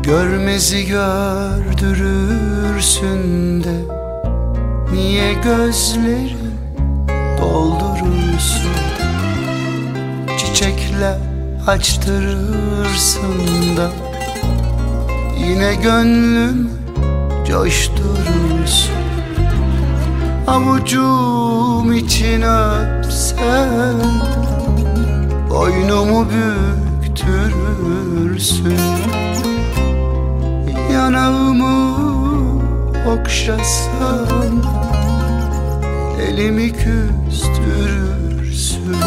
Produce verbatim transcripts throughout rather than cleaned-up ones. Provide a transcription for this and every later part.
Görmezi gördürürsün de niye gözleri doldurursun? Çiçekler açtırırsın da yine gönlüm coşturursun. Avucum için öpsen boynumu büktürürsün. Yanağımı okşasan elimi küstürürsün.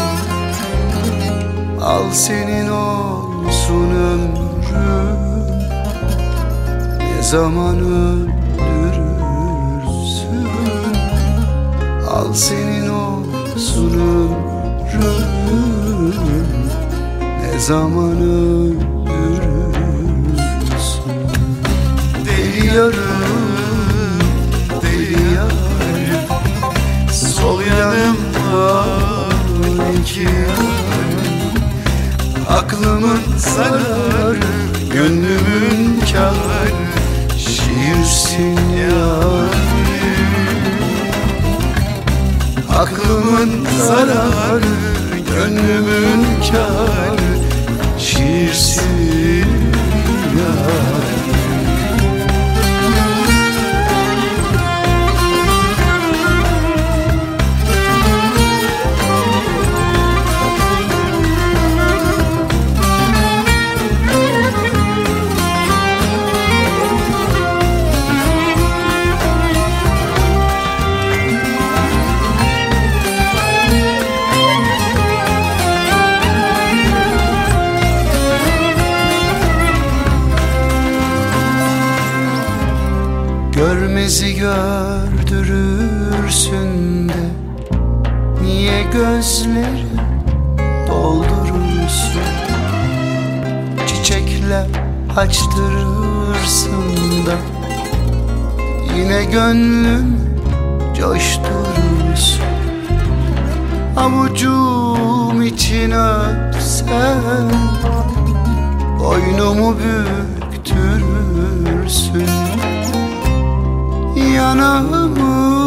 Al senin olsun ömrüm, ne zaman öldürürsün. Al senin olsun ömrüm, ne zaman öldürürsün. Deli yarım, deli yarım, sol yanım var iki yarım. Aklımın zararı, gönlümün kârı, şiirsin yarim. Aklımın zararı, gönlümün kârı, şiirsin yarim. Görmezi gördürürsün de niye gözleri doldurursun? Çiçekler açtırırsın da yine gönlüm coşturursun. Avucum için öpsen boynumu büktürürsün. Yanağımı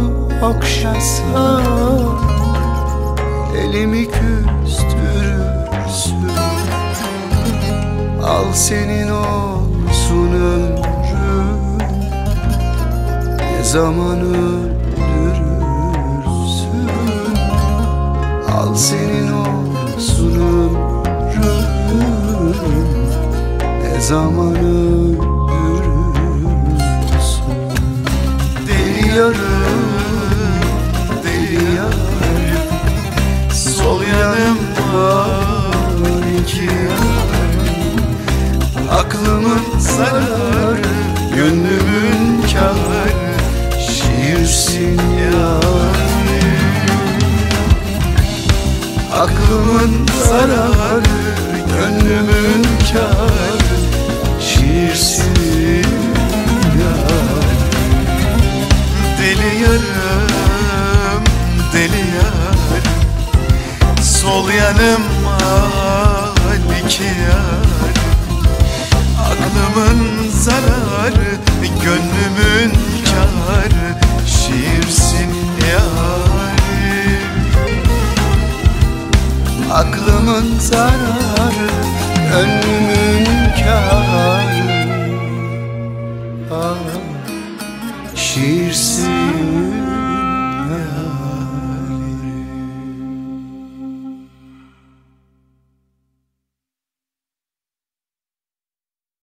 okşasan elimi küstürürsün. Al senin olsun ömrüm, ne zaman öldürürsün. Al senin olsun ömrüm, ne zaman öldürürsün. Yarım, deli yarım, sol yanım var iki yarım. Aklımın zararı, gönlümün kârı, şiirsin yarim. Aklımın zararı, gönlümün kârı, şiirsin yarim. Deli yarım, deli yarım, sol yanım var iki yarım. Aklımın zararı, gönlümün kârı, şiirsin yarim. Aklımın zararı, gönlümün kârı, ah, şiirsin.